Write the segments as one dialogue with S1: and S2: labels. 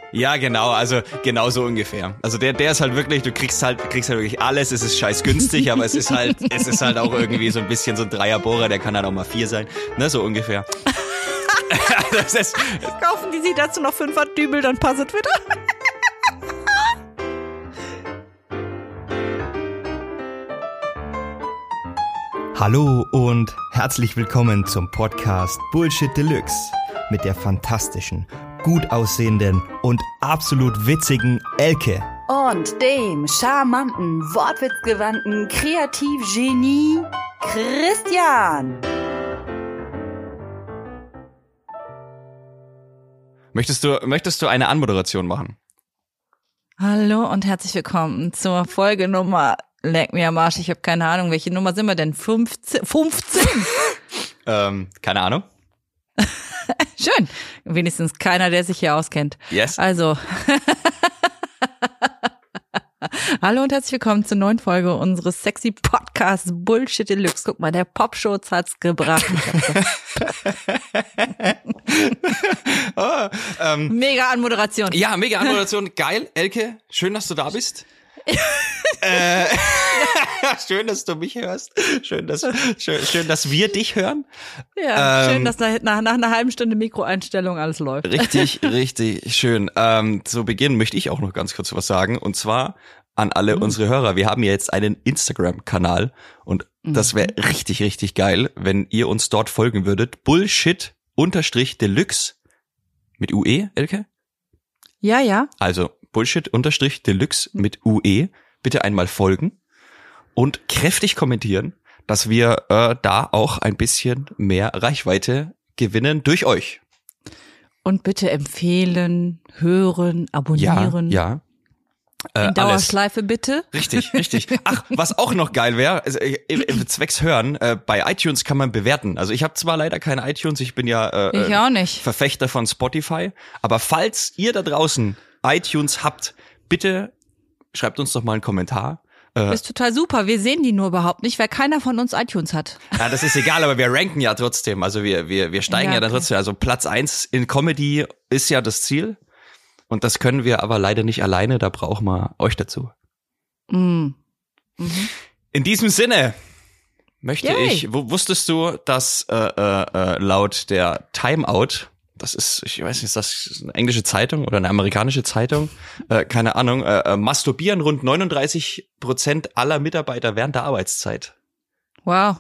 S1: Ja, genau, also genau so ungefähr. Also der ist halt wirklich, du kriegst halt wirklich alles, es ist scheiß günstig, aber es ist halt auch irgendwie so ein bisschen so ein Dreierbohrer, der kann dann auch mal 4 sein, ne, so ungefähr. Das ist,
S2: Kaufen die sie dazu noch 5er Dübel, dann passt es wieder.
S3: Hallo und herzlich willkommen zum Podcast Bullshit Deluxe mit der fantastischen, gut aussehenden und absolut witzigen Elke.
S2: Und dem charmanten, wortwitzgewandten Kreativgenie Christian.
S1: Möchtest du eine Anmoderation machen?
S2: Hallo und herzlich willkommen zur Folge Nummer, leck mir am Arsch, ich habe keine Ahnung, welche Nummer sind wir denn? 15?
S1: Keine Ahnung.
S2: Schön, wenigstens keiner, der sich hier auskennt.
S1: Yes.
S2: Also, hallo und herzlich willkommen zur neuen Folge unseres sexy Podcasts Bullshit Deluxe. Guck mal, der Popschutz hat's gebracht. Mega Anmoderation.
S1: Ja, mega Anmoderation, geil. Elke, schön, dass du da bist. Schön, dass du mich hörst. Schön, dass wir dich hören.
S2: Ja, schön, dass nach einer halben Stunde Mikroeinstellung alles läuft.
S1: Richtig schön. Zu Beginn möchte ich auch noch ganz kurz was sagen. Und zwar an alle unsere Hörer. Wir haben ja jetzt einen Instagram-Kanal und das wäre richtig geil, wenn ihr uns dort folgen würdet. Bullshit_Deluxe mit UE, Elke?
S2: Ja.
S1: Also Bullshit_Deluxe mit UE. Bitte einmal folgen und kräftig kommentieren, dass wir da auch ein bisschen mehr Reichweite gewinnen durch euch.
S2: Und bitte empfehlen, hören, abonnieren.
S1: Ja.
S2: In Dauerschleife bitte.
S1: Richtig. Ach, was auch noch geil wäre, also, zwecks Hören, bei iTunes kann man bewerten. Also ich habe zwar leider keine iTunes, ich bin ja
S2: ich auch nicht.
S1: Verfechter von Spotify, aber falls ihr da draußen iTunes habt, bitte schreibt uns doch mal einen Kommentar.
S2: Ist total super. Wir sehen die nur überhaupt nicht, weil keiner von uns iTunes hat.
S1: Ja, das ist egal, aber wir ranken ja trotzdem. Also wir steigen ja dann trotzdem. Also Platz 1 in Comedy ist ja das Ziel. Und das können wir aber leider nicht alleine. Da brauchen wir euch dazu. In diesem Sinne möchte ich, wusstest du, dass laut der Timeout, das ist, ich weiß nicht, ist das eine englische Zeitung oder eine amerikanische Zeitung? Keine Ahnung. Masturbieren rund 39% aller Mitarbeiter während der Arbeitszeit.
S2: Wow.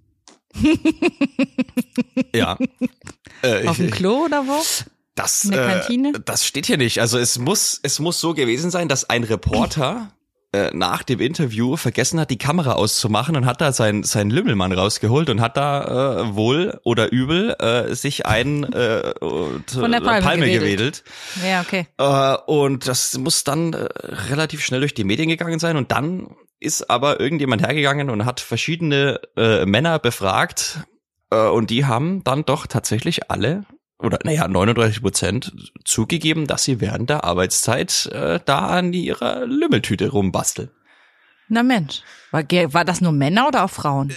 S1: Ja.
S2: Auf dem Klo oder wo?
S1: Das,
S2: in der Kantine?
S1: Das steht hier nicht. Also es muss so gewesen sein, dass ein Reporter nach dem Interview vergessen hat, die Kamera auszumachen und hat da seinen Lümmelmann rausgeholt und hat da wohl oder übel sich einen
S2: von der Palme gewedelt. Ja, okay.
S1: Und das muss dann relativ schnell durch die Medien gegangen sein und dann ist aber irgendjemand hergegangen und hat verschiedene Männer befragt und die haben dann doch tatsächlich alle 39% zugegeben, dass sie während der Arbeitszeit da an ihrer Lümmeltüte rumbasteln.
S2: Na Mensch, war das nur Männer oder auch Frauen?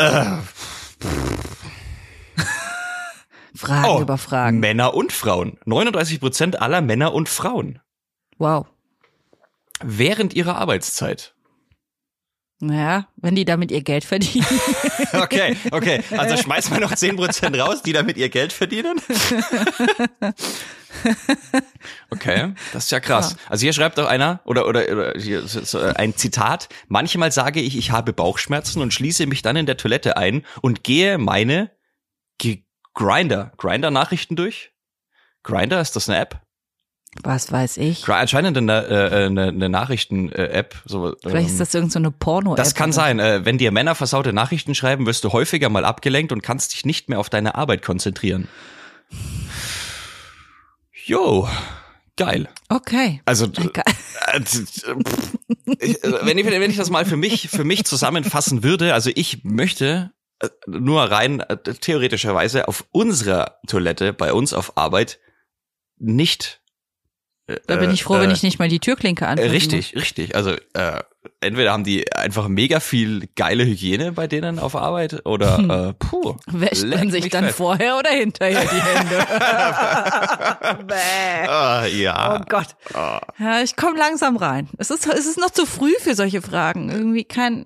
S2: Fragen über Fragen.
S1: Männer und Frauen. 39% aller Männer und Frauen.
S2: Wow.
S1: Während ihrer Arbeitszeit.
S2: Naja, wenn die damit ihr Geld verdienen.
S1: Okay. Also schmeiß mal noch 10% raus, die damit ihr Geld verdienen. Okay, das ist ja krass. Ja. Also hier schreibt auch einer, oder hier ist ein Zitat: Manchmal sage ich habe Bauchschmerzen und schließe mich dann in der Toilette ein und gehe meine Grindr-Nachrichten durch. Grindr, ist das eine App?
S2: Was weiß ich.
S1: Anscheinend eine Nachrichten-App.
S2: Vielleicht ist das irgend so eine Porno-App.
S1: Das kann sein. Wenn dir Männer versaute Nachrichten schreiben, wirst du häufiger mal abgelenkt und kannst dich nicht mehr auf deine Arbeit konzentrieren. Jo, geil.
S2: Okay.
S1: Also, wenn ich das mal für mich zusammenfassen würde, also ich möchte nur rein theoretischerweise auf unserer Toilette, bei uns auf Arbeit, nicht.
S2: Da bin ich froh, wenn ich nicht mal die Türklinke anfasse.
S1: Richtig. Also entweder haben die einfach mega viel geile Hygiene bei denen auf Arbeit oder
S2: wäscht man sich dann vorher oder hinterher die Hände?
S1: Ja.
S2: Oh Gott. Ja, ich komme langsam rein. Es ist noch zu früh für solche Fragen. Irgendwie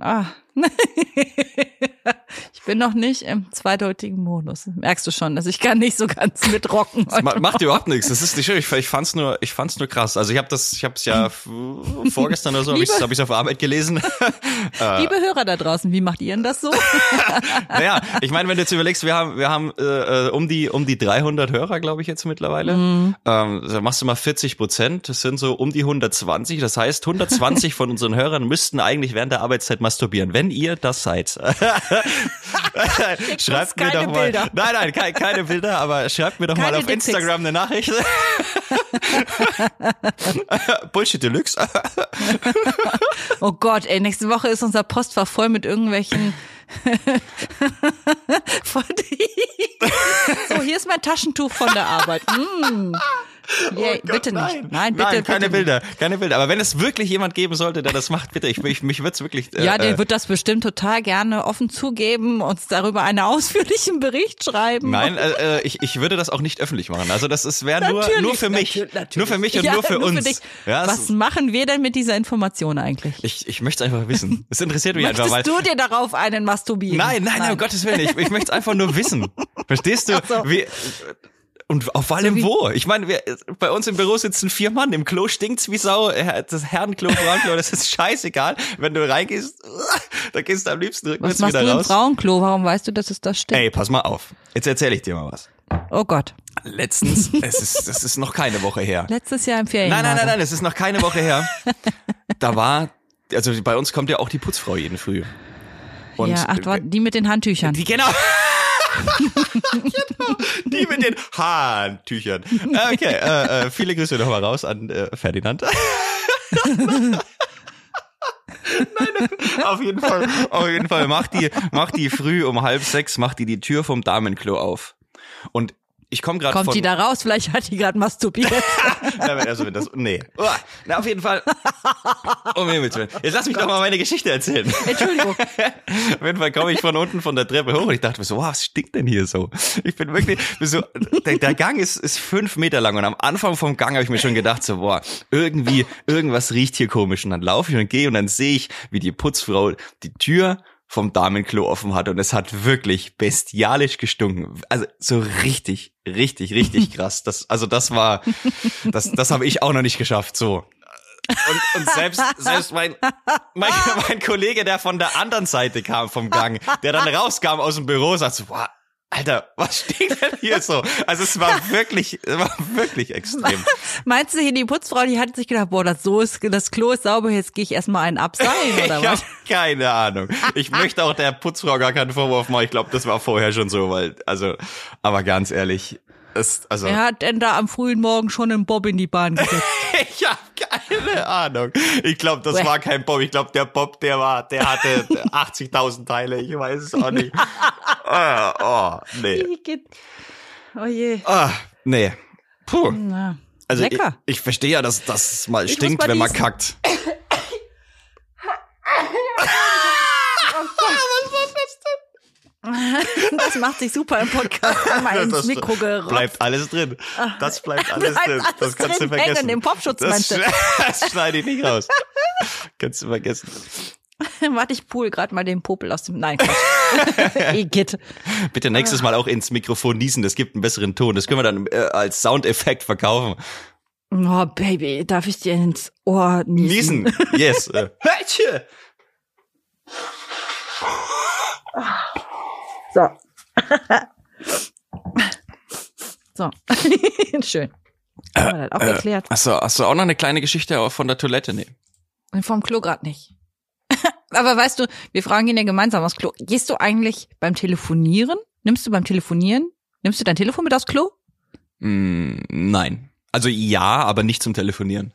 S2: ich bin noch nicht im zweideutigen Modus. Merkst du schon, dass ich gar nicht so ganz mitrocken.
S1: Macht überhaupt nichts. Das ist nicht schön. Ich fand's nur krass. Also ich hab's ja vorgestern oder so, hab ich's auf Arbeit gelesen.
S2: Liebe Hörer da draußen, wie macht ihr denn das so?
S1: Naja, ich meine, wenn du jetzt überlegst, wir haben um die 300 Hörer, glaube ich, jetzt mittlerweile. Da machst du mal 40%. Das sind so um die 120. Das heißt, 120 von unseren Hörern müssten eigentlich während der Arbeitszeit masturbieren. Wenn ihr das seid. Schreibt mir doch mal.
S2: Bilder.
S1: Nein, keine Bilder, aber schreibt mir doch
S2: keine
S1: mal auf Instagram eine Nachricht. Bullshit Deluxe.
S2: Oh Gott, ey, nächste Woche ist unser Postfach voll mit irgendwelchen So, hier ist mein Taschentuch von der Arbeit. Yeah,
S1: Gott,
S2: bitte
S1: nein.
S2: nicht. Nein, bitte.
S1: Keine Bilder. Aber wenn es wirklich jemand geben sollte, der das macht, bitte, mich wird's wirklich.
S2: Ja, der wird das bestimmt total gerne offen zugeben, uns darüber einen ausführlichen Bericht schreiben.
S1: Nein, ich würde das auch nicht öffentlich machen. Also das wäre nur für mich.
S2: Natürlich.
S1: Nur für mich und
S2: ja,
S1: nur für uns.
S2: Für dich.
S1: Ja,
S2: was machen wir denn mit dieser Information eigentlich?
S1: Ich möchte es einfach wissen. Es interessiert mich einfach.
S2: Möchtest du dir darauf einen masturbieren?
S1: Nein, um Gottes Willen. Ich möchte es einfach nur wissen. Verstehst du?
S2: So.
S1: Und auf allem wo? Ich meine, bei uns im Büro sitzen 4 Mann, im Klo stinkt's wie Sau, das Herrenklo, Frauenklo, das ist scheißegal. Wenn du reingehst, da gehst du am liebsten rückwärts wieder raus.
S2: Was machst du im Frauenklo? Warum weißt du, dass es das stimmt?
S1: Ey, pass mal auf. Jetzt erzähle ich dir mal was.
S2: Oh Gott.
S1: Letztens, das ist noch keine Woche her.
S2: Letztes Jahr im Ferienlager.
S1: Nein, es ist noch keine Woche her. Also bei uns kommt ja auch die Putzfrau jeden Früh. Und
S2: ja, die mit den Handtüchern.
S1: Die, genau. Genau, die mit den Handtüchern. Okay, viele Grüße nochmal raus an Ferdinand. Nein, auf jeden Fall macht die früh um 5:30 macht die Tür vom Damenklo auf. Und ich komme gerade
S2: Kommt die da raus? Vielleicht hat die gerade masturbiert.
S1: Nee. Na, auf jeden Fall. Um Himmels Willen. Jetzt lass mich doch mal meine Geschichte erzählen.
S2: Entschuldigung.
S1: Auf jeden Fall komme ich von unten von der Treppe hoch und ich dachte mir so, wow, was stinkt denn hier so? Ich bin wirklich so, der Gang ist 5 Meter lang und am Anfang vom Gang habe ich mir schon gedacht so, boah, irgendwas riecht hier komisch. Und dann laufe ich und gehe und dann sehe ich, wie die Putzfrau die Tür vom Damenklo offen hat und es hat wirklich bestialisch gestunken. Also so richtig krass. Das habe ich auch noch nicht geschafft, so. Und selbst mein Kollege, der von der anderen Seite kam vom Gang, der dann rauskam aus dem Büro, sagt so, boah, Alter, was stinkt denn hier so? Also es war wirklich extrem.
S2: Meinst du hier, die Putzfrau, die hat sich gedacht, boah, das Klo ist sauber, jetzt gehe ich erstmal einen abseilen oder
S1: ich
S2: was?
S1: Ich habe keine Ahnung. Ich möchte auch der Putzfrau gar keinen Vorwurf machen. Ich glaube, das war vorher schon so, aber ganz ehrlich,
S2: Wer hat denn da am frühen Morgen schon einen Bob in die Bahn gesetzt?
S1: Ich habe keine Ahnung. Ich glaube, das war kein Bob. Ich glaube, der Bob, der hatte 80.000 Teile. Ich weiß es auch nicht. Nee.
S2: Oh je.
S1: Nee. Puh.
S2: Na,
S1: also
S2: lecker.
S1: Ich verstehe ja, dass das mal stinkt, wenn man kackt.
S2: Das macht sich super im Podcast. Einmal ins Mikro gerotzt.
S1: Bleibt alles drin. Das bleibt alles drin. Das kannst du vergessen.
S2: Hängen, den Popschutz meinst du?
S1: Das schneide ich nicht raus. Kannst du vergessen.
S2: Warte, ich pool gerade mal den Popel aus dem... Nein, Quatsch. Igitt.
S1: Bitte nächstes Mal auch ins Mikrofon niesen. Das gibt einen besseren Ton. Das können wir dann als Soundeffekt verkaufen.
S2: Oh, Baby, darf ich dir ins Ohr niesen?
S1: Niesen, yes.
S2: So. So. Schön. Haben wir das auch erklärt.
S1: Hast du auch noch eine kleine Geschichte von der Toilette? Nee.
S2: Vom Klo gerade nicht. Aber weißt du, wir fragen ihn ja gemeinsam aufs Klo. Gehst du eigentlich beim Telefonieren? Nimmst du dein Telefon mit aufs Klo?
S1: Nein. Also ja, aber nicht zum Telefonieren.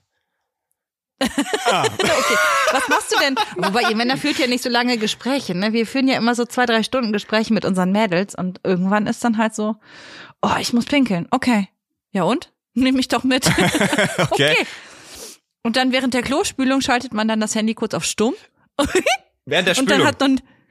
S2: Okay, was machst du denn? Wobei, ihr Männer führt ja nicht so lange Gespräche, ne? Wir führen ja immer so 2-3 Stunden Gespräche mit unseren Mädels und irgendwann ist dann halt so, oh, ich muss pinkeln. Okay. Ja und? Nimm mich doch mit. Okay. Und dann während der Klospülung schaltet man dann das Handy kurz auf stumm.
S1: Während der
S2: Und
S1: Spülung?
S2: dann hat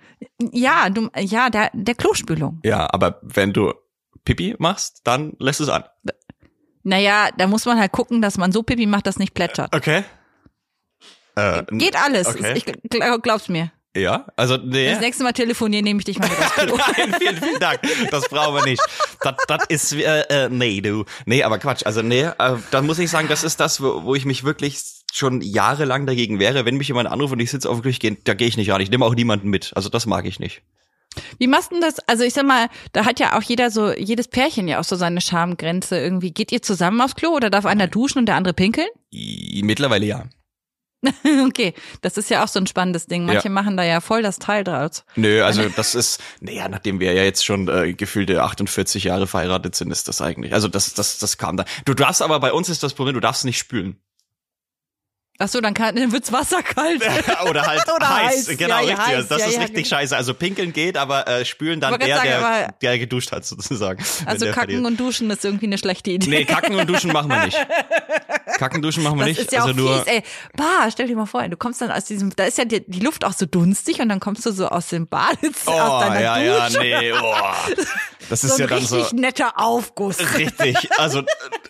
S2: man, der Klospülung.
S1: Ja, aber wenn du Pipi machst, dann lässt es an.
S2: Naja, da muss man halt gucken, dass man so Pipi macht, dass nicht plätschert.
S1: Okay.
S2: Geht alles.
S1: Okay.
S2: Ich glaub's mir.
S1: Ja, also nee.
S2: Das nächste Mal telefonieren, nehme ich dich mal mit aufs Klo.
S1: Nein, vielen Dank. Das brauchen wir nicht. Das ist, nee, du. Nee, aber Quatsch. Also nee, da muss ich sagen, das ist das, wo ich mich wirklich schon jahrelang dagegen wehre. Wenn mich jemand anruft und ich sitze auf dem Klo, da gehe ich nicht ran. Ich nehme auch niemanden mit. Also das mag ich nicht.
S2: Wie machst du denn das? Also ich sag mal, da hat ja auch jedes Pärchen ja auch so seine Schamgrenze irgendwie. Geht ihr zusammen aufs Klo oder darf einer duschen und der andere pinkeln?
S1: Mittlerweile ja.
S2: Okay, das ist ja auch so ein spannendes Ding. Manche machen da ja voll das Teil draus.
S1: Nö, also das ist, naja, nachdem wir ja jetzt schon gefühlte 48 Jahre verheiratet sind, ist das eigentlich, also das kam da. Du darfst aber, bei uns ist das Problem, du darfst nicht spülen.
S2: Ach so, dann wird's Wasser kalt.
S1: Oder halt
S2: Oder
S1: heiß. Genau,
S2: ja,
S1: richtig.
S2: heiß.
S1: Also das ist
S2: Ja,
S1: richtig
S2: genau.
S1: scheiße. Also pinkeln geht, aber spülen dann der geduscht hat, sozusagen.
S2: Also kacken und duschen ist irgendwie eine schlechte Idee.
S1: Nee, kacken und duschen machen wir nicht. Kacken, duschen machen wir
S2: Das
S1: nicht.
S2: ist ja
S1: also
S2: auch
S1: nur
S2: fies, ey. Bah, stell dir mal vor, ey, du kommst dann aus diesem, da ist ja die Luft auch so dunstig und dann kommst du so aus dem Badezimmer, aus deiner Dusche.
S1: nee, Das ist
S2: So
S1: ja
S2: ein
S1: dann so
S2: richtig netter Aufguss.
S1: richtig, also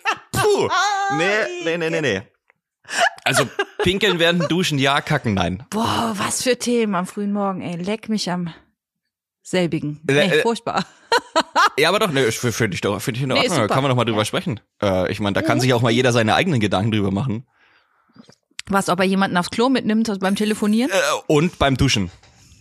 S1: nee. Also pinkeln während Duschen, ja, kacken, nein.
S2: Boah, was für Themen am frühen Morgen, ey. Leck mich am selbigen. Nee, furchtbar.
S1: Ja, aber doch, ne, finde ich in Ordnung, da
S2: super.
S1: kann man doch mal drüber sprechen. Ich meine, da kann sich auch mal jeder seine eigenen Gedanken drüber machen.
S2: Was, ob er jemanden aufs Klo mitnimmt beim Telefonieren?
S1: Und beim Duschen.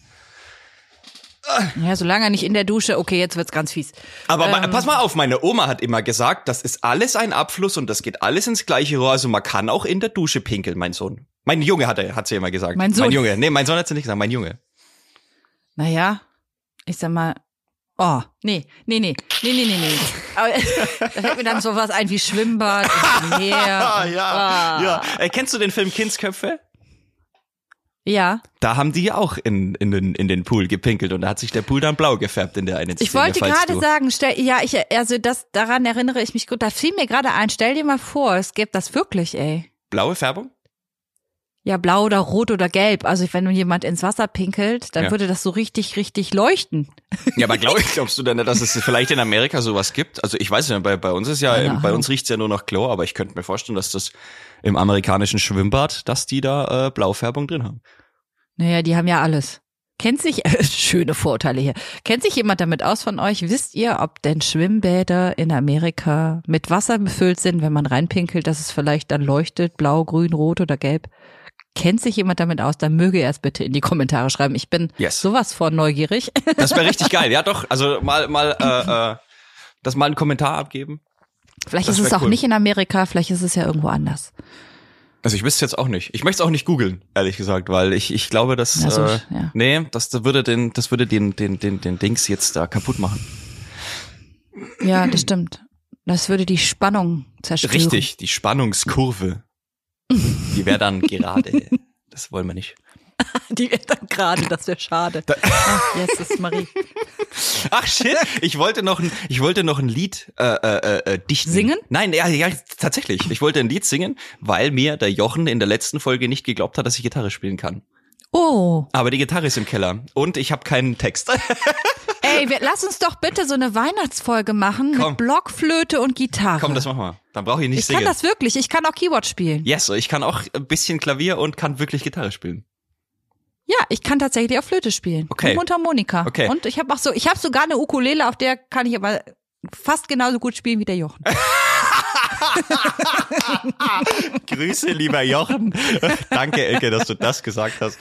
S2: Ja, solange er nicht in der Dusche, okay, jetzt wird's ganz fies.
S1: Aber pass mal auf, meine Oma hat immer gesagt, das ist alles ein Abfluss und das geht alles ins gleiche Rohr, also man kann auch in der Dusche pinkeln, mein Sohn. Mein Junge hat sie immer gesagt.
S2: Mein Sohn?
S1: Mein Junge. Nee, mein Sohn hat sie nicht gesagt, mein Junge.
S2: Naja, ich sag mal, oh, nee. Aber da fällt mir dann sowas ein wie Schwimmbad, Meer.
S1: Ja. Kennst du den Film Kindsköpfe?
S2: Ja.
S1: Da haben die ja auch in den Pool gepinkelt und da hat sich der Pool dann blau gefärbt in der einen Szene.
S2: Ich wollte gerade sagen, daran erinnere ich mich gut, da fiel mir gerade ein, stell dir mal vor, es gäbe das wirklich, ey.
S1: Blaue Färbung?
S2: Ja, blau oder rot oder gelb. Also wenn jemand ins Wasser pinkelt, dann würde das so richtig, richtig leuchten.
S1: Ja, aber glaubst du denn, dass es vielleicht in Amerika sowas gibt? Also ich weiß nicht, bei uns ist ja, bei uns riecht's ja nur nach Chlor, aber ich könnte mir vorstellen, dass das im amerikanischen Schwimmbad, dass die da Blaufärbung drin haben.
S2: Naja, die haben ja alles. Kennt sich, schöne Vorurteile hier, kennt sich jemand damit aus von euch? Wisst ihr, ob denn Schwimmbäder in Amerika mit Wasser befüllt sind, wenn man reinpinkelt, dass es vielleicht dann leuchtet, blau, grün, rot oder gelb? Kennt sich jemand damit aus? Dann möge er es bitte in die Kommentare schreiben. Ich bin sowas von neugierig.
S1: Das wäre richtig geil. Ja doch, also mal einen Kommentar abgeben.
S2: Vielleicht ist es auch nicht in Amerika, vielleicht ist es ja irgendwo anders.
S1: Also ich wüsste jetzt auch nicht. Ich möchte es auch nicht googeln, ehrlich gesagt, weil ich glaube, dass das würde den Dings jetzt da kaputt machen.
S2: Ja, das stimmt. Das würde die Spannung zerstören.
S1: Richtig, die Spannungskurve. Die wäre dann gerade. Das wollen wir nicht.
S2: Die wäre dann gerade, das wäre schade. Ach, Jesus Marie.
S1: Ach shit, ich wollte noch ein Lied dichten.
S2: Singen?
S1: Nein, ja, tatsächlich. Ich wollte ein Lied singen, weil mir der Jochen in der letzten Folge nicht geglaubt hat, dass ich Gitarre spielen kann.
S2: Oh.
S1: Aber die Gitarre ist im Keller und ich habe keinen Text.
S2: Ey, lass uns doch bitte so eine Weihnachtsfolge machen mit Blockflöte und Gitarre.
S1: Komm, das machen wir. Dann brauche ich nicht singen.
S2: Ich kann das wirklich. Ich kann auch Keyboard spielen.
S1: Yes, ich kann auch ein bisschen Klavier und kann wirklich Gitarre spielen.
S2: Ja, ich kann tatsächlich auch Flöte spielen.
S1: Okay.
S2: Und Mundharmonika.
S1: Okay.
S2: Und ich habe sogar eine Ukulele, auf der kann ich aber fast genauso gut spielen wie der Jochen.
S1: Grüße, lieber Jochen. Danke, Elke, dass du das gesagt hast.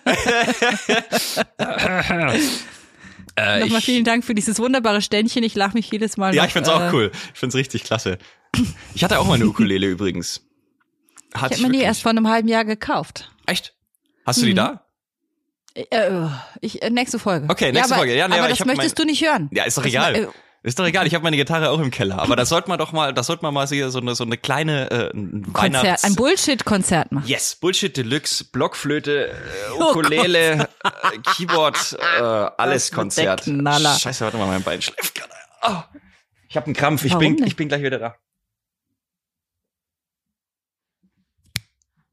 S2: Nochmal vielen Dank für dieses wunderbare Ständchen. Ich lache mich jedes Mal.
S1: Ja, ich find's auch cool. Ich find's richtig klasse. Ich hatte auch mal eine Ukulele übrigens.
S2: Ich habe mir die erst vor einem halben Jahr gekauft.
S1: Echt? Hast du die da?
S2: Nächste Folge.
S1: Okay, nächste Folge. Ja, nee,
S2: aber
S1: ich
S2: das möchtest du nicht hören.
S1: Ja, ist doch egal. Ist doch egal, ich habe meine Gitarre auch im Keller. Aber das sollte man mal so eine kleine
S2: Konzert, ein Bullshit-Konzert machen.
S1: Yes, Bullshit Deluxe, Blockflöte, Ukulele, Keyboard, alles Konzert. Scheiße, warte mal, mein Bein schläft gerade. Oh, ich habe einen Krampf, ich bin gleich wieder da.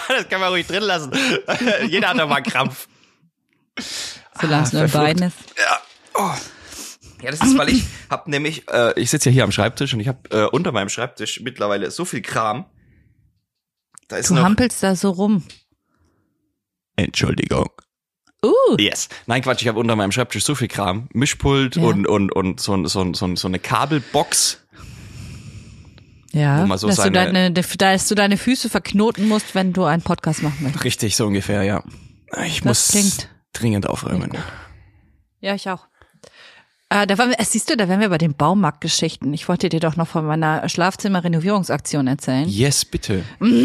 S1: Das kann man ruhig drin lassen. Jeder hat doch mal einen Krampf.
S2: Solange es nur ein Bein ist.
S1: Ja. Oh. Ja, das ist, weil ich hab nämlich, ich sitze ja hier am Schreibtisch und ich habe unter meinem Schreibtisch mittlerweile so viel Kram. Da ist
S2: du hampelst da so rum.
S1: Entschuldigung. Yes. Nein, Quatsch, ich habe unter meinem Schreibtisch so viel Kram. Mischpult und so eine Kabelbox.
S2: Ja,
S1: wo man so
S2: dass du deine Füße verknoten musst, wenn du einen Podcast machen möchtest.
S1: Richtig, so ungefähr, ja. Ich muss dringend aufräumen.
S2: Ja, ich auch. Da wären wir bei den Baumarktgeschichten. Ich wollte dir doch noch von meiner Schlafzimmer-Renovierungsaktion erzählen.
S1: Yes, bitte.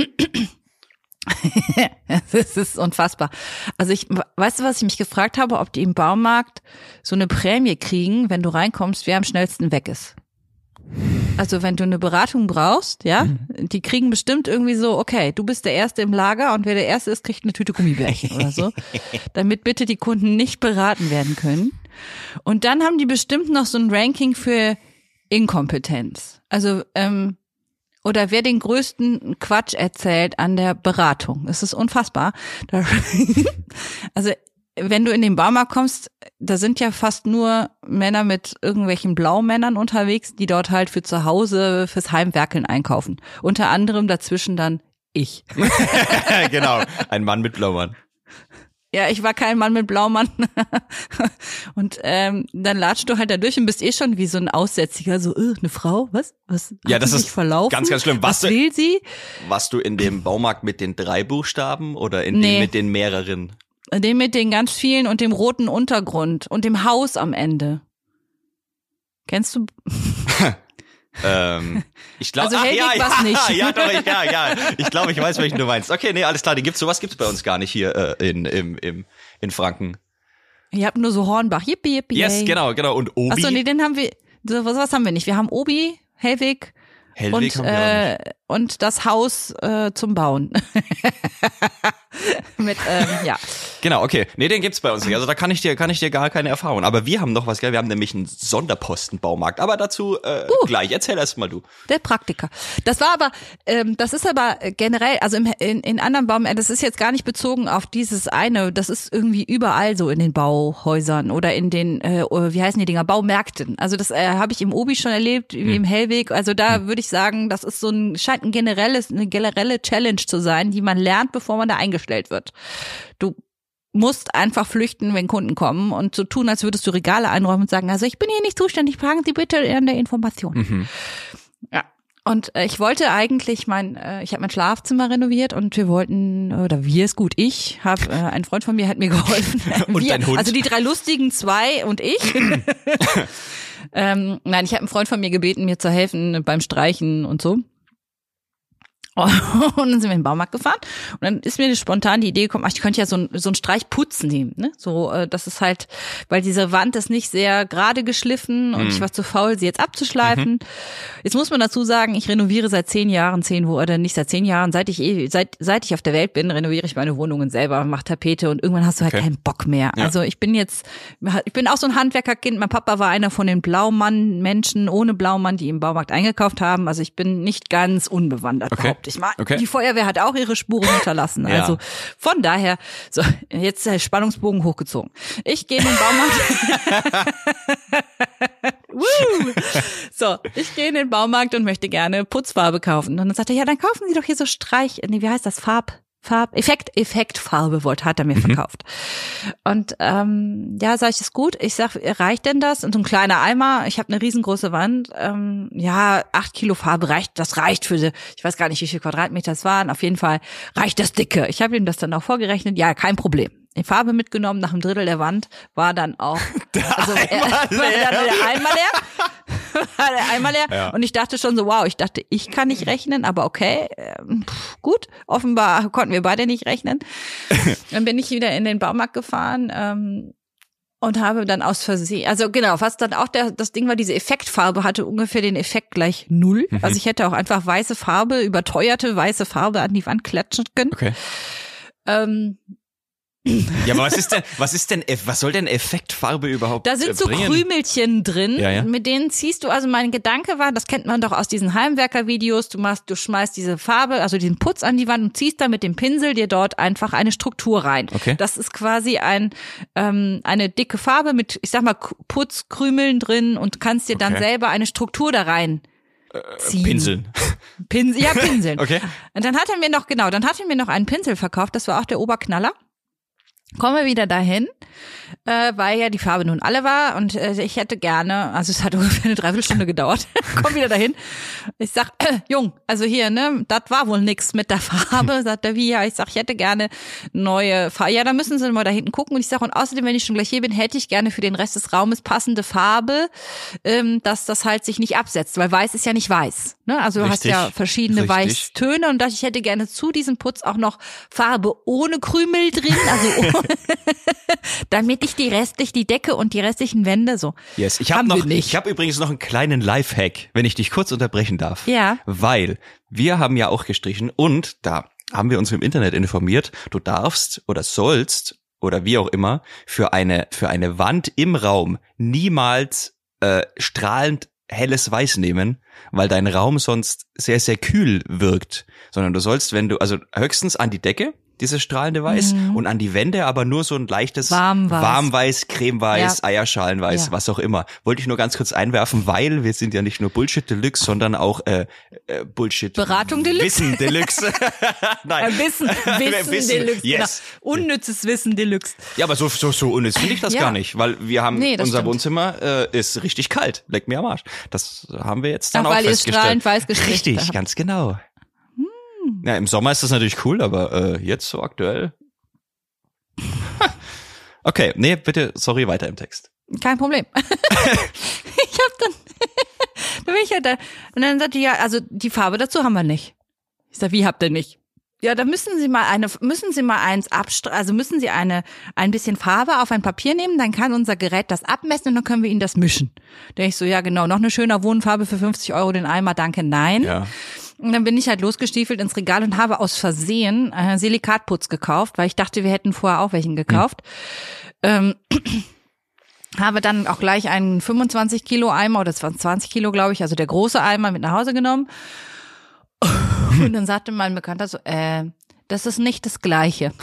S2: Das ist unfassbar. Also weißt du, was ich mich gefragt habe, ob die im Baumarkt so eine Prämie kriegen, wenn du reinkommst, wer am schnellsten weg ist. Also wenn du eine Beratung brauchst, ja, die kriegen bestimmt irgendwie so, okay, du bist der Erste im Lager und wer der Erste ist, kriegt eine Tüte Gummibärchen oder so, damit bitte die Kunden nicht beraten werden können. Und dann haben die bestimmt noch so ein Ranking für Inkompetenz. Also oder wer den größten Quatsch erzählt an der Beratung. Es ist unfassbar. Also wenn du in den Baumarkt kommst, da sind ja fast nur Männer mit irgendwelchen Blaumännern unterwegs, die dort halt für zu Hause, fürs Heimwerkeln einkaufen. Unter anderem dazwischen dann ich.
S1: Genau, ein Mann mit Blaumann.
S2: Ja, ich war kein Mann mit Blaumann. Und dann latschst du halt da durch und bist schon wie so ein Aussätziger, so, eine Frau, was?
S1: Ja, das ist
S2: verlaufen?
S1: Ganz, ganz schlimm.
S2: Was will sie?
S1: Warst du in dem Baumarkt mit den 3 Buchstaben oder in dem mit den mehreren?
S2: Den mit den ganz vielen und dem roten Untergrund und dem Haus am Ende. Kennst du?
S1: Ich glaube,
S2: also
S1: ja,
S2: nicht.
S1: Ja, doch, ja. Ich glaube, ich weiß, welchen du meinst. Okay, nee, alles klar, sowas gibt's bei uns gar nicht hier in Franken.
S2: Ihr habt nur so Hornbach, yippie, yippie.
S1: Yes, genau. Und Obi.
S2: Achso, nee, den haben wir, was haben wir nicht? Wir haben Obi, Hellwig und das Haus zum Bauen. Ja.
S1: Genau, okay. Nee, den gibt's bei uns nicht. Also da kann ich dir gar keine Erfahrung. Aber wir haben noch was, gell? Wir haben nämlich einen Sonderpostenbaumarkt. Aber dazu gleich. Erzähl erst mal du.
S2: Der Praktiker. Das ist aber generell, also in anderen Baumärkten, das ist jetzt gar nicht bezogen auf dieses eine, das ist irgendwie überall so in den Bauhäusern oder in den, wie heißen die Dinger, Baumärkten. Also das habe ich im Obi schon erlebt, wie im Hellweg. Also da würde ich sagen, das ist scheint eine generelle Challenge zu sein, die man lernt, bevor man da eingestellt wird. Du musst einfach flüchten, wenn Kunden kommen und so tun, als würdest du Regale einräumen und sagen, also ich bin hier nicht zuständig, fragen Sie bitte an der Information. Ja. Und ich wollte eigentlich ich habe mein Schlafzimmer renoviert und ich habe, ein Freund von mir hat mir geholfen.
S1: Und dein Hund?
S2: Also die 3 lustigen 2 und ich. Nein, ich habe einen Freund von mir gebeten, mir zu helfen beim Streichen und so. Und dann sind wir in den Baumarkt gefahren und dann ist mir spontan die Idee gekommen, ich könnte ja so einen Streichputz nehmen, ne? So, das ist halt, weil diese Wand ist nicht sehr gerade geschliffen und ich war zu faul, sie jetzt abzuschleifen. Jetzt muss man dazu sagen, ich renoviere seit 10 Jahren, seit ich auf der Welt bin, renoviere ich meine Wohnungen selber, mache Tapete und irgendwann hast du halt keinen Bock mehr. Ja. Also ich bin auch so ein Handwerkerkind, mein Papa war einer von den Blaumann-Menschen ohne Blaumann, die im Baumarkt eingekauft haben, also ich bin nicht ganz unbewandert.
S1: Okay.
S2: Ich meine, die Feuerwehr hat auch ihre Spuren hinterlassen. Ja. Also von daher, so, jetzt der Spannungsbogen hochgezogen. Ich gehe in den Baumarkt. So, ich gehe in den Baumarkt und möchte gerne Putzfarbe kaufen. Und dann sagt er, ja, dann kaufen Sie doch hier so wie heißt das? Effektfarbe hat er mir verkauft. Und ja, sag ich, ist gut. Ich sag, reicht denn das? Und so ein kleiner Eimer, ich habe eine riesengroße Wand, 8 Kilo Farbe das reicht für ich weiß gar nicht, wie viel Quadratmeter es waren, auf jeden Fall reicht das dicke. Ich habe ihm das dann auch vorgerechnet, ja, kein Problem. Die Farbe mitgenommen, nach einem Drittel der Wand war dann auch der Eimer leer. Ja. Und ich dachte schon so, wow, ich kann nicht rechnen, aber okay, gut, offenbar konnten wir beide nicht rechnen. Dann bin ich wieder in den Baumarkt gefahren und habe dann aus Versehen, also genau, was dann auch das Ding war, diese Effektfarbe hatte ungefähr den Effekt gleich 0. Also ich hätte auch einfach überteuerte weiße Farbe an die Wand klatschen können.
S1: Okay. Ja, aber was soll denn Effektfarbe überhaupt
S2: Da sind so
S1: bringen?
S2: Krümelchen drin,
S1: Ja.
S2: mit denen ziehst du, also mein Gedanke war, das kennt man doch aus diesen Heimwerker-Videos, du schmeißt diese Farbe, also diesen Putz an die Wand und ziehst da mit dem Pinsel dir dort einfach eine Struktur rein.
S1: Okay.
S2: Das ist quasi eine dicke Farbe mit, ich sag mal, Putzkrümeln drin und kannst dir dann
S1: Okay.
S2: selber eine Struktur da rein ziehen.
S1: Pinseln.
S2: Pinseln.
S1: Okay.
S2: Und dann hat er mir noch einen Pinsel verkauft, das war auch der Oberknaller. Kommen wir wieder dahin, weil ja die Farbe nun alle war und ich hätte gerne, also es hat ungefähr eine Dreiviertelstunde gedauert, komm wieder dahin. Ich sag, Jung, also hier, ne, das war wohl nix mit der Farbe, sagt er, wie, ja, ich sag, ich hätte gerne neue Farbe. Ja, da müssen Sie mal da hinten gucken und ich sag, und außerdem, wenn ich schon gleich hier bin, hätte ich gerne für den Rest des Raumes passende Farbe, dass das halt sich nicht absetzt, weil weiß ist ja nicht weiß, ne, also du hast ja verschiedene Weißtöne und ich hätte gerne zu diesem Putz auch noch Farbe ohne Krümel drin, also damit ich die Decke und die restlichen Wände so.
S1: Yes, ich habe übrigens noch einen kleinen Lifehack, wenn ich dich kurz unterbrechen darf.
S2: Ja.
S1: Weil wir haben ja auch gestrichen und da haben wir uns im Internet informiert, du darfst oder sollst oder wie auch immer für eine Wand im Raum niemals strahlend helles Weiß nehmen, weil dein Raum sonst sehr, sehr kühl wirkt, sondern du sollst, also höchstens an die Decke, dieses strahlende Weiß und an die Wände aber nur so ein leichtes Warmweiß, Cremeweiß, Eierschalenweiß, was auch immer. Wollte ich nur ganz kurz einwerfen, weil wir sind ja nicht nur Bullshit Deluxe, sondern auch Bullshit
S2: Beratung Deluxe.
S1: Wissen Deluxe. Nein.
S2: Wissen Deluxe.
S1: Yes.
S2: Genau. Unnützes Wissen Deluxe.
S1: Ja, aber so unnütz finde ich das gar nicht, weil wir haben unser
S2: stimmt.
S1: Wohnzimmer ist richtig kalt. Leck mir am Arsch. Das haben wir jetzt dann auch
S2: weil
S1: festgestellt.
S2: Ihr strahlend weiß gestrichen
S1: Richtig,
S2: habt.
S1: ganz genau. Ja, im Sommer ist das natürlich cool, aber jetzt so aktuell. Okay, nee, bitte, sorry, weiter im Text.
S2: Kein Problem. Da bin ich ja da. Und dann sagte die, ja, also die Farbe dazu haben wir nicht. Ich sag, wie habt ihr nicht? Ja, da müssen Sie mal ein bisschen Farbe auf ein Papier nehmen, dann kann unser Gerät das abmessen und dann können wir Ihnen das mischen. Da ich so, ja genau, noch eine schöne Wohnfarbe für 50 € den Eimer, danke, nein.
S1: Ja.
S2: Und dann bin ich halt losgestiefelt ins Regal und habe aus Versehen Silikatputz gekauft, weil ich dachte, wir hätten vorher auch welchen gekauft. Habe dann auch gleich einen 25 Kilo Eimer oder 20 Kilo, glaube ich, also der große Eimer mit nach Hause genommen. Und dann sagte mein Bekannter so, das ist nicht das Gleiche.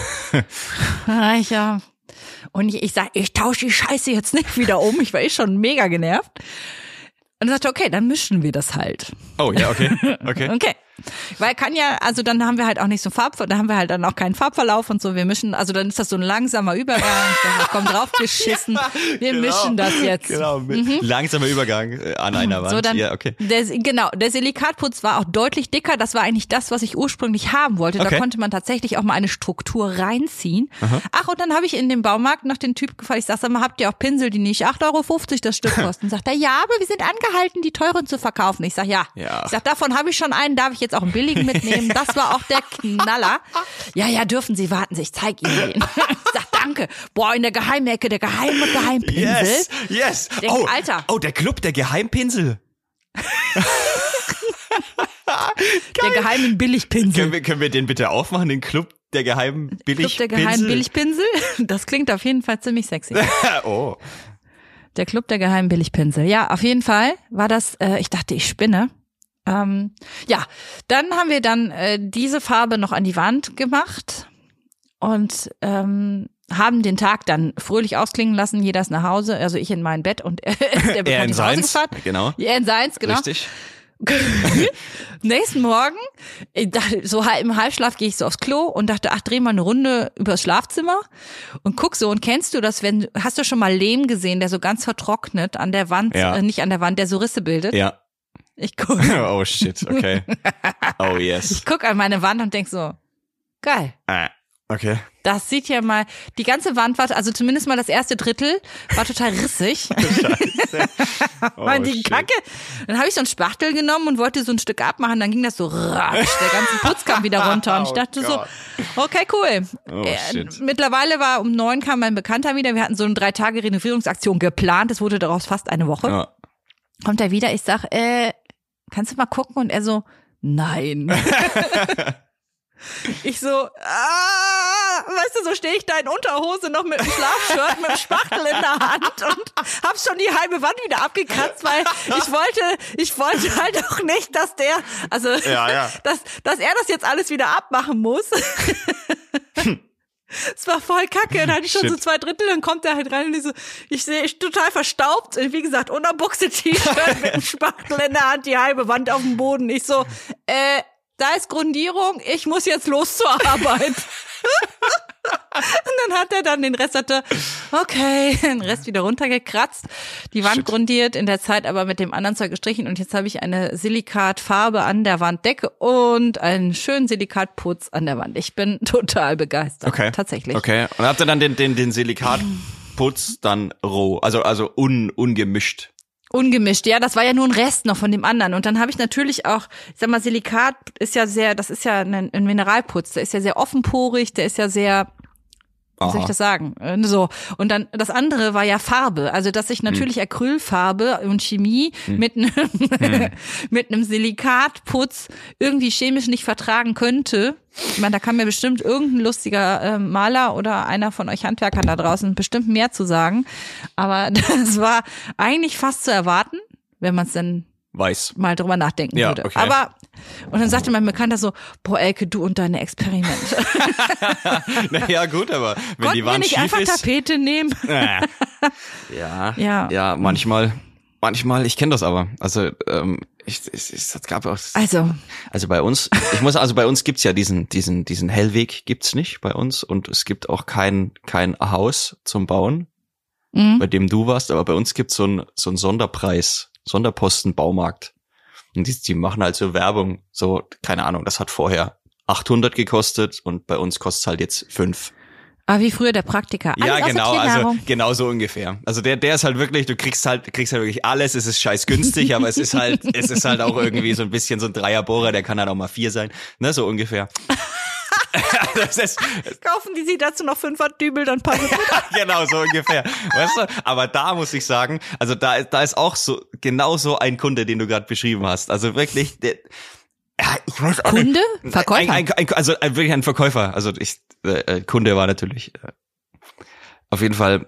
S2: Und ich sag, ich tausche die Scheiße jetzt nicht wieder um. Ich war schon mega genervt. Und er sagte, okay, dann mischen wir das halt.
S1: Oh ja, okay.
S2: Okay. Weil dann haben wir halt auch nicht so da haben wir halt dann auch keinen Farbverlauf und so, wir mischen, also dann ist das so ein langsamer Übergang, da kommt drauf geschissen, wir mischen das jetzt.
S1: Genau, langsamer Übergang an einer Wand.
S2: So, dann,
S1: ja, okay.
S2: Der Silikatputz war auch deutlich dicker, das war eigentlich das, was ich ursprünglich haben wollte, da konnte man tatsächlich auch mal eine Struktur reinziehen. Aha. Ach, und dann habe ich in dem Baumarkt nach den Typ gefragt, ich sag mal, habt ihr auch Pinsel, die nicht 8,50 € das Stück kosten? Sagt er, ja, aber wir sind angehalten, die teuren zu verkaufen. Ich sag, ja. Ich sag, davon habe ich schon einen, darf ich jetzt auch einen billigen mitnehmen. Das war auch der Knaller. Ja, dürfen Sie, warten Sie, ich zeig Ihnen den. Ich sag, danke. Boah, in der Geheimecke, der Geheimpinsel.
S1: Yes.
S2: Alter.
S1: Oh, der Club der Geheimpinsel.
S2: Der geheimen Billigpinsel.
S1: Können wir den bitte aufmachen, den Club der geheimen Billigpinsel?
S2: Club der geheimen Billigpinsel? Das klingt auf jeden Fall ziemlich sexy.
S1: Oh.
S2: Der Club der geheimen Billigpinsel. Ja, auf jeden Fall war das, ich dachte, ich spinne. Dann haben wir diese Farbe noch an die Wand gemacht und haben den Tag dann fröhlich ausklingen lassen, jeder ist nach Hause, also ich in mein Bett und der
S1: er in
S2: nach Hause
S1: seins,
S2: gefahren.
S1: genau.
S2: Er in seins, genau.
S1: Richtig.
S2: Nächsten Morgen, ich dachte, so im Halbschlaf gehe ich so aufs Klo und dachte, dreh mal eine Runde übers Schlafzimmer und guck so, und kennst du das, hast du schon mal Lehm gesehen, der so ganz vertrocknet an der Wand, nicht an der Wand, der so Risse bildet?
S1: Ja.
S2: Ich gucke.
S1: Oh shit, okay. Oh yes.
S2: Ich gucke an meine Wand und denk so, geil.
S1: Okay.
S2: Das sieht ja mal, die ganze Wand war, also zumindest mal das erste Drittel, war total rissig.
S1: Scheiße. Oh,
S2: die
S1: shit.
S2: Kacke. Dann habe ich so einen Spachtel genommen und wollte so ein Stück abmachen, dann ging das so ratsch, der ganze Putz kam wieder runter und ich dachte so, okay, cool.
S1: Oh, shit.
S2: Mittlerweile war um 9 kam mein Bekannter wieder, wir hatten so eine 3 Tage Renovierungsaktion geplant, es wurde daraus fast eine Woche.
S1: Ja.
S2: Kommt er wieder, ich sag, kannst du mal gucken? Und er so, nein. Ich so, weißt du, so stehe ich da in Unterhose noch mit dem Schlafshirt, mit dem Spachtel in der Hand und hab schon die halbe Wand wieder abgekratzt, weil ich wollte halt auch nicht, dass der, also, dass er das jetzt alles wieder abmachen muss. Es war voll kacke, dann hatte ich schon so 2/3, dann kommt er halt rein und ich sehe total verstaubt, wie gesagt, Unterbuchse T-Shirt mit dem Spachtel in der Hand, die halbe Wand auf dem Boden. Ich so, da ist Grundierung, ich muss jetzt los zur Arbeit. Und dann hat er dann den Rest den Rest wieder runtergekratzt, die Wand grundiert, in der Zeit aber mit dem anderen Zeug gestrichen und jetzt habe ich eine Silikatfarbe an der Wanddecke und einen schönen Silikatputz an der Wand. Ich bin total begeistert, tatsächlich.
S1: Okay, und habt ihr dann den Silikatputz dann roh, also ungemischt?
S2: Ungemischt, ja, das war ja nur ein Rest noch von dem anderen. Und dann habe ich natürlich auch, ich sag mal, Silikat ist ja das ist ja ein Mineralputz, der ist ja sehr offenporig, der ist ja sehr, wie soll ich das sagen? So. Und dann, das andere war ja Farbe. Also, dass ich natürlich Acrylfarbe und Chemie mit einem Silikatputz irgendwie chemisch nicht vertragen könnte. Ich meine, da kann mir bestimmt irgendein lustiger Maler oder einer von euch Handwerkern da draußen bestimmt mehr zu sagen. Aber das war eigentlich fast zu erwarten, wenn man es dann mal drüber nachdenken würde. Okay. Aber, und dann sagte mein Bekannter so, boah, Elke, du und deine Experimente.
S1: Naja, gut, aber wenn
S2: Konnten
S1: die Wand
S2: wir nicht
S1: schief
S2: einfach
S1: ist.
S2: Tapete nehmen?
S1: Ja, manchmal, ich kenne das aber. Also, es gab auch. Also bei uns, bei uns gibt's ja diesen Hellweg gibt's nicht bei uns und es gibt auch kein Haus zum Bauen, bei dem du warst, aber bei uns gibt's so einen Sonderposten Baumarkt. Und die machen halt so Werbung, so, keine Ahnung, das hat vorher 800 gekostet und bei uns kostet's halt jetzt 5.
S2: Ah, wie früher der Praktiker.
S1: Ja, genau, also genau so ungefähr. Also der ist halt wirklich, du kriegst halt wirklich alles, es ist scheiß günstig, aber es ist halt auch irgendwie so ein bisschen so ein Dreierbohrer, der kann halt auch mal 4 sein, ne, so ungefähr.
S2: Kaufen die sie dazu noch 5er Dübel, dann passen sie.
S1: Genau, so ungefähr. Weißt du? Aber da muss ich sagen, also da ist auch so, genau so ein Kunde, den du gerade beschrieben hast. Also wirklich, ich weiß auch
S2: Kunde?
S1: Nicht.
S2: Verkäufer?
S1: Also wirklich ein Verkäufer. Also Kunde war natürlich, auf jeden Fall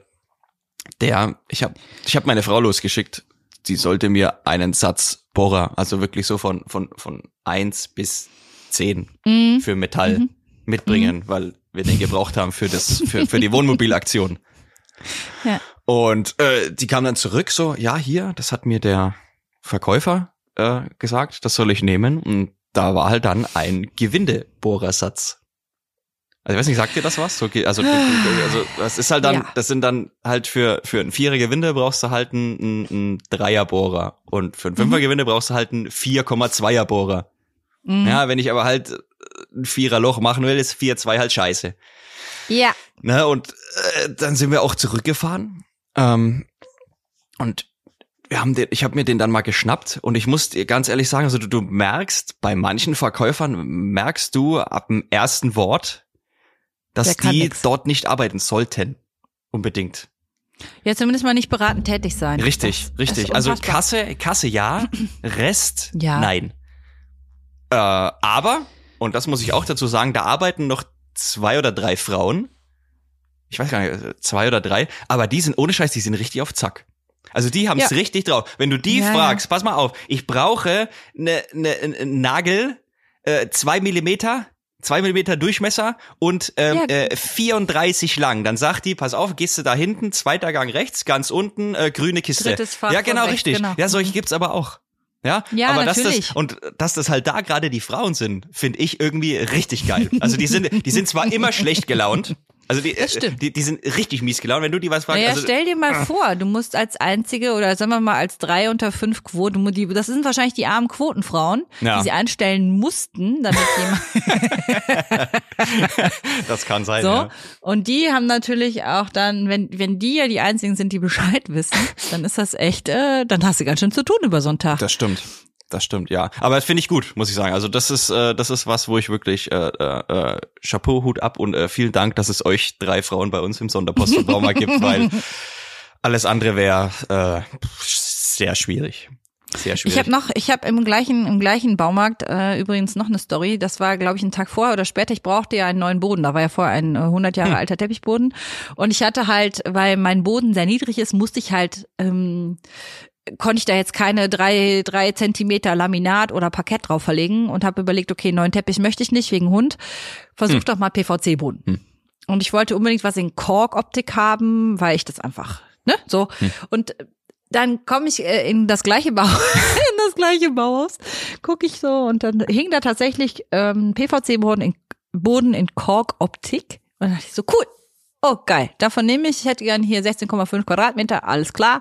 S1: ich hab meine Frau losgeschickt, die sollte mir einen Satz Bohrer, also wirklich so von 1 bis 10 für Metall mitbringen, weil wir den gebraucht haben für die Wohnmobilaktion.
S2: Ja.
S1: Und die kam dann zurück so, ja, hier, das hat mir der Verkäufer gesagt, das soll ich nehmen. Und da war halt dann ein Gewindebohrersatz. Also ich weiß nicht, sagt dir das was? Okay, also das ist halt dann, das sind dann halt für ein 4er Gewinde brauchst du halt einen 3er Bohrer und für ein 5er Gewinde brauchst du halt einen 4,2er Bohrer. Ja, wenn ich aber halt ein 4er Loch machen will, ist 4,2 halt scheiße.
S2: Ja.
S1: Ne, und dann sind wir auch zurückgefahren und ich habe mir den dann mal geschnappt und ich muss dir ganz ehrlich sagen, also du merkst, bei manchen Verkäufern merkst du ab dem ersten Wort, dass die dort nicht arbeiten sollten. Unbedingt.
S2: Ja, zumindest mal nicht beratend tätig sein.
S1: Richtig. Also Kasse ja, Rest nein. Aber, und das muss ich auch dazu sagen, da arbeiten noch 2 oder 3 Frauen. Ich weiß gar nicht, 2 oder 3, aber die sind, ohne Scheiß, die sind richtig auf Zack. Also die haben's richtig drauf. Wenn du die fragst, pass mal auf, ich brauche einen Nagel, 2 Millimeter Durchmesser und 34 lang. Dann sagt die, pass auf, gehst du da hinten, 2. Gang rechts, ganz unten, grüne Kiste.
S2: 3. Fach
S1: ja, genau,
S2: rechts,
S1: richtig.
S2: Genau.
S1: Ja, solche gibt's aber auch. Ja, aber
S2: natürlich.
S1: dass das halt da gerade die Frauen sind, finde ich irgendwie richtig geil. Also die sind zwar immer schlecht gelaunt, also die sind richtig mies gelaunt, wenn du die was fragst.
S2: Naja,
S1: also,
S2: stell dir mal vor, du musst als einzige oder sagen wir mal als 3 unter 5 Quote, das sind wahrscheinlich die armen Quotenfrauen, die sie einstellen mussten, damit jemand.
S1: Das kann sein,
S2: so.
S1: ja.
S2: Und die haben natürlich auch dann, wenn die ja die einzigen sind, die Bescheid wissen, dann ist das echt, dann hast du ganz schön zu tun über so einen Tag.
S1: Das stimmt, ja. Aber das finde ich gut, muss ich sagen. Also das ist was, wo ich wirklich Chapeau, Hut ab und vielen Dank, dass es euch 3 Frauen bei uns im Sonderpostenbaumarkt gibt, weil alles andere wäre sehr schwierig. Sehr schwierig.
S2: Ich habe im gleichen Baumarkt übrigens noch eine Story. Das war, glaube ich, einen Tag vorher oder später. Ich brauchte ja einen neuen Boden. Da war ja vorher ein 100 Jahre alter Teppichboden. Und ich hatte halt, weil mein Boden sehr niedrig ist, musste ich halt konnte ich da jetzt keine 3 Zentimeter Laminat oder Parkett drauf verlegen und habe überlegt, okay, neuen Teppich möchte ich nicht wegen Hund. Versuch doch mal PVC-Boden. Und ich wollte unbedingt was in Kork-Optik haben, weil ich das einfach, ne, so. Und dann komme ich in das gleiche Bauhaus, gucke ich so und dann hing da tatsächlich PVC-Boden in Kork-Optik. Und dann dachte ich so, cool. Oh, geil. Davon nehme ich hätte gern hier 16,5 Quadratmeter, alles klar.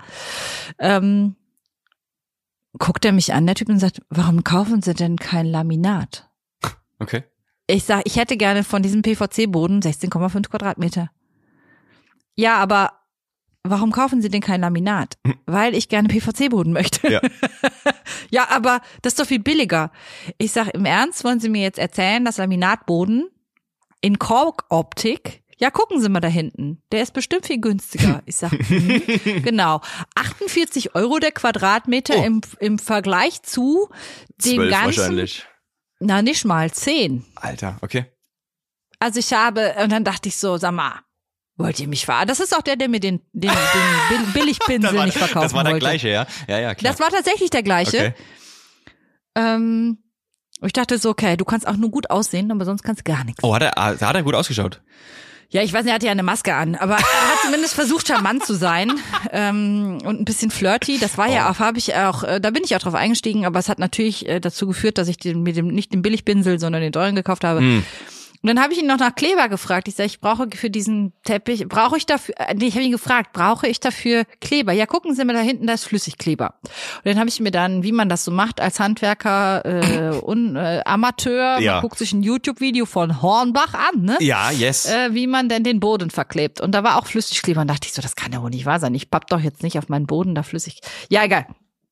S2: Guckt er mich an, der Typ, und sagt, warum kaufen Sie denn kein Laminat?
S1: Okay.
S2: Ich sag, ich hätte gerne von diesem PVC-Boden 16,5 Quadratmeter. Ja, aber warum kaufen Sie denn kein Laminat? Weil ich gerne PVC-Boden möchte.
S1: Ja.
S2: Ja, aber das ist doch viel billiger. Ich sag, im Ernst, wollen Sie mir jetzt erzählen, dass Laminatboden in Kork-Optik, ja, gucken Sie mal da hinten. Der ist bestimmt viel günstiger. Ich sag, genau. 48 € der Quadratmeter im Vergleich zu dem
S1: 12
S2: ganzen.
S1: wahrscheinlich.
S2: Na, nicht mal 10.
S1: Alter, okay.
S2: Also und dann dachte ich so, sag mal, wollt ihr mich verarschen? Das ist auch der mir den Billigpinsel nicht verkaufen wollte.
S1: Das war der gleiche, ja? Ja, klar.
S2: Das war tatsächlich der gleiche.
S1: Okay.
S2: Ich dachte so, okay, du kannst auch nur gut aussehen, aber sonst kannst du gar nichts.
S1: Oh, hat er gut ausgeschaut?
S2: Ja, ich weiß nicht, er hatte ja eine Maske an, aber er hat zumindest versucht, charmant zu sein und ein bisschen flirty. Das war ja auch, da bin ich auch drauf eingestiegen, aber es hat natürlich dazu geführt, dass ich nicht den Billigpinsel, sondern den teuren gekauft habe. Und dann habe ich ihn noch nach Kleber gefragt. Ich sage, ich brauche für diesen Teppich, ich habe ihn gefragt, brauche ich dafür Kleber? Ja, gucken Sie mal da hinten, da ist Flüssigkleber. Und dann habe ich mir dann, wie man das so macht als Handwerker Amateur, man guckt sich ein YouTube-Video von Hornbach an, ne?
S1: Ja, yes.
S2: Wie man denn den Boden verklebt. Und da war auch Flüssigkleber. Und dachte ich so, das kann ja wohl nicht wahr sein. Ich papp doch jetzt nicht auf meinen Boden da flüssig. Ja, egal.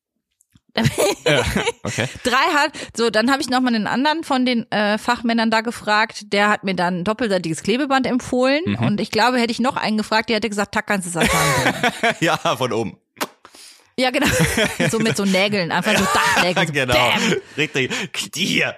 S1: Okay.
S2: Dann habe ich nochmal einen anderen von den Fachmännern da gefragt, der hat mir dann doppelseitiges Klebeband empfohlen und ich glaube, hätte ich noch einen gefragt, der hätte gesagt, tack, kannst du es anfangen.
S1: Ja, von oben.
S2: Ja, genau. So mit so Nägeln, einfach so Dachnägeln. So
S1: genau.
S2: Bam.
S1: Richtig. Hier.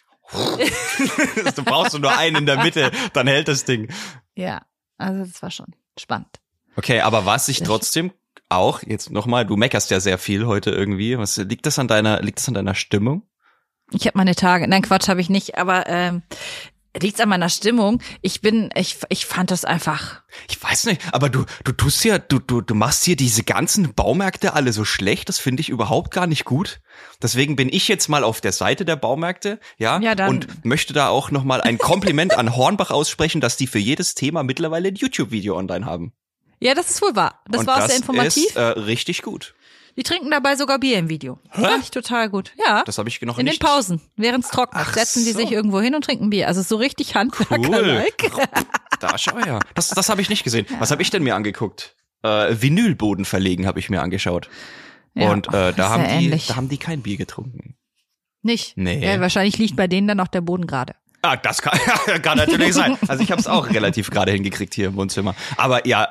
S1: Du brauchst nur einen in der Mitte, dann hält das Ding.
S2: Ja, also das war schon spannend.
S1: Okay, aber was ich trotzdem auch, jetzt nochmal, du meckerst ja sehr viel heute irgendwie. Liegt das an deiner Stimmung?
S2: Ich habe meine Tage. Nein, Quatsch habe ich nicht, aber liegt's an meiner Stimmung? Ich fand das einfach.
S1: Ich weiß nicht, aber du tust ja, du machst hier diese ganzen Baumärkte alle so schlecht, das finde ich überhaupt gar nicht gut. Deswegen bin ich jetzt mal auf der Seite der Baumärkte, ja dann. Und möchte da auch nochmal ein Kompliment an Hornbach aussprechen, dass die für jedes Thema mittlerweile ein YouTube-Video online haben.
S2: Ja, das ist wohl wahr. Das war auch sehr informativ.
S1: Das ist richtig gut.
S2: Die trinken dabei sogar Bier im Video. Fand ich total gut. Ja.
S1: Das habe ich noch
S2: in
S1: nicht.
S2: In den Pausen, während es trocknet, setzen die sich irgendwo hin und trinken Bier. Also so richtig Handwerker-like.
S1: Cool. Da schau ja. Das habe ich nicht gesehen. Ja. Was habe ich denn mir angeguckt? Vinylboden verlegen habe ich mir angeschaut. Ja, und da haben die kein Bier getrunken.
S2: Nicht?
S1: Nee.
S2: Ja, wahrscheinlich liegt bei denen dann auch der Boden gerade.
S1: Das kann natürlich sein. Also ich habe es auch relativ gerade hingekriegt hier im Wohnzimmer. Aber ja,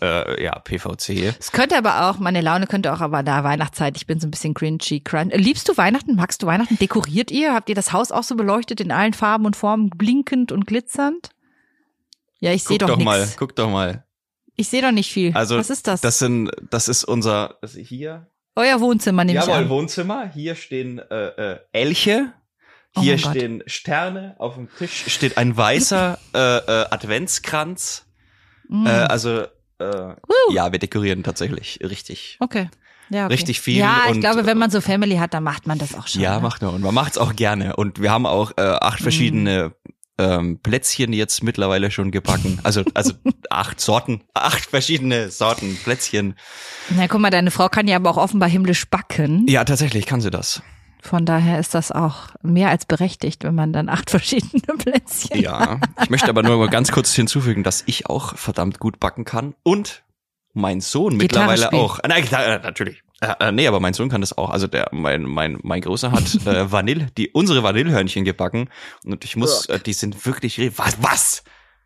S1: PVC.
S2: Es könnte aber auch, meine Laune könnte auch, aber da Weihnachtszeit, ich bin so ein bisschen cringy. Liebst du Weihnachten? Magst du Weihnachten? Dekoriert ihr? Habt ihr das Haus auch so beleuchtet in allen Farben und Formen, blinkend und glitzernd? Ja, ich sehe doch nichts.
S1: Guck doch mal.
S2: Ich sehe doch nicht viel.
S1: Also,
S2: was ist das?
S1: Das ist unser, hier.
S2: Euer Wohnzimmer, nehme ich an.
S1: Jawohl, Wohnzimmer. Hier stehen Elche. Hier stehen Sterne, auf dem Tisch steht ein weißer Adventskranz. Ja, wir dekorieren tatsächlich richtig.
S2: Okay. Ja, okay.
S1: Richtig viel.
S2: Ja, ich glaube, wenn man so Family hat, dann macht man das auch schon.
S1: Ja,
S2: ne?
S1: macht man. Und man macht's auch gerne. Und wir haben auch 8 verschiedene Plätzchen jetzt mittlerweile schon gebacken. Also 8 verschiedene Sorten Plätzchen.
S2: Na, guck mal, deine Frau kann ja aber auch offenbar himmlisch backen.
S1: Ja, tatsächlich kann sie das.
S2: Von daher ist das auch mehr als berechtigt, wenn man dann 8 verschiedene Plätzchen
S1: hat. Ich möchte aber nur mal ganz kurz hinzufügen, dass ich auch verdammt gut backen kann und mein Sohn mittlerweile auch. Nein, natürlich. Nee, aber mein Sohn kann das auch. Also mein Großer hat unsere Vanillehörnchen gebacken und ich muss, die sind wirklich, was?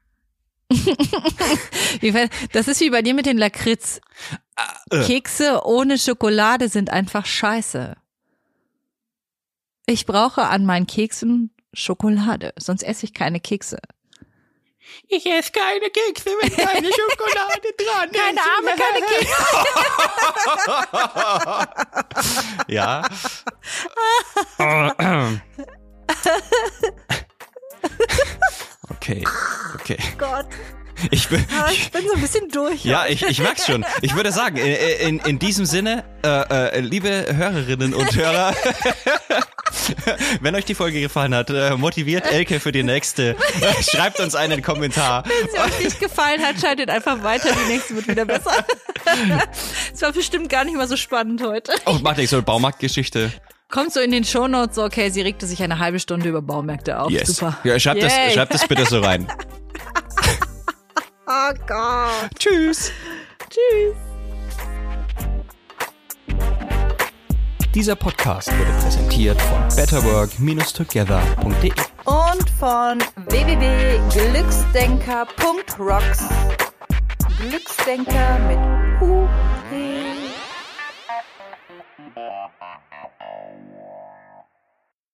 S2: Das ist wie bei dir mit den Lakritz. Kekse ohne Schokolade sind einfach scheiße. Ich brauche an meinen Keksen Schokolade, sonst esse ich keine Kekse.
S1: Ich esse keine Kekse, wenn keine Schokolade dran ist.
S2: Keine Arme, keine Kekse.
S1: Ja. Okay.
S2: Gott.
S1: Ich bin
S2: so ein bisschen durch.
S1: Ja, ich merk's schon. Ich würde sagen, in diesem Sinne, liebe Hörerinnen und Hörer, wenn euch die Folge gefallen hat, motiviert Elke für die nächste. Schreibt uns einen Kommentar.
S2: Wenn sie euch nicht gefallen hat, schaltet einfach weiter. Die nächste wird wieder besser. Es war bestimmt gar nicht mal so spannend heute.
S1: Oh, macht nicht so eine Baumarktgeschichte.
S2: Kommt so in den Shownotes, so, okay, sie regte sich eine halbe Stunde über Baumärkte auf.
S1: Yes.
S2: Super.
S1: Ja, schreibt das bitte so rein.
S2: Oh Gott.
S1: Tschüss.
S2: Tschüss.
S3: Dieser Podcast wurde präsentiert von betterwork-together.de
S2: Und von www.glücksdenker.rocks. Glücksdenker mit U